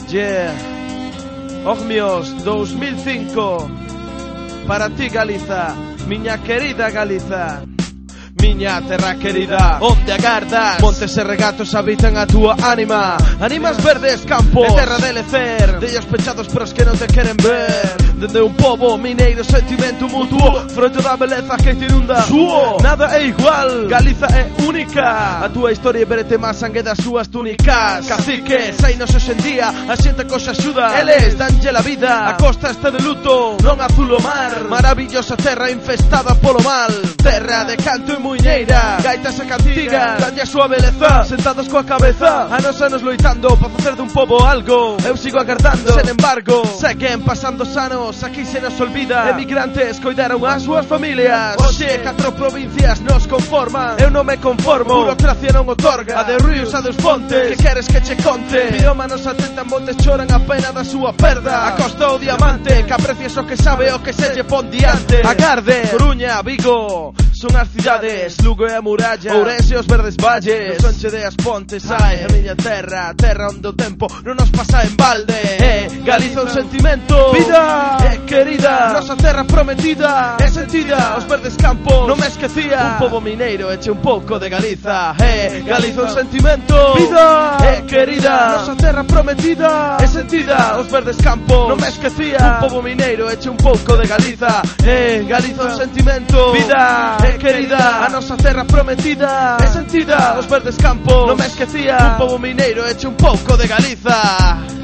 Yeah. Ogmios 2005. Para ti, Galiza, miña querida Galiza. Miña terra querida, onde agardas montes e regatos habitan a túa ánima. Animas verdes campos, terra de lecer, dellos pechados pros que non te queren ver. Dende un pobo mineiro sentimento mutuo, froito da beleza que te inunda. Suo, nada é igual, Galiza é única. A túa historia verete máis sangue das súas túnicas. Caciques, hai nos hoxendía, a xente coxa axuda. Eles danlle la vida, a costa está de luto, non azul o mar. Maravillosa terra infestada polo mal, terra de canto e muñeira, gaitas e cantigas, danlle a súa beleza, sentados coa cabeza, anos anos loitando para facer dun pobo algo. Eu sigo agardando, sen embargo, seguen pasando os anos, aquí se nos olvida. Emigrantes coidaron as súas familias. Oxe, 4 provincias nos conforman, eu non me conformo. Burocracia non otorga, a de ríos, a dos fontes, que queres que che conte? Pirómanos atentan, montes choran a pena da súa perda. A costa o diamante, que aprecias o que sabe o que se lle pon diante. Agarde, Coruña, Vigo, son as cidades, Lugo e a muralla, Ourense e os verdes valles, no sonche de as pontes, ai, a miña terra, terra onde o tempo non nos pasa en balde. Galiza un sentimento, vida, querida, nosa terra prometida, é sentida, os verdes campos, non me esquecía, un pobo mineiro, eche un pouco de Galiza. Galiza un sentimento, vida, querida, nosa terra prometida, é sentida, os verdes campos, non me esquecía, un pobo mineiro, eche un pouco de Galiza. Galiza un sentimento, vida, querida, a nosa terra prometida, é sentida, os verdes campos, non me esquecía, un pobo mineiro, eche un pouco de Galiza.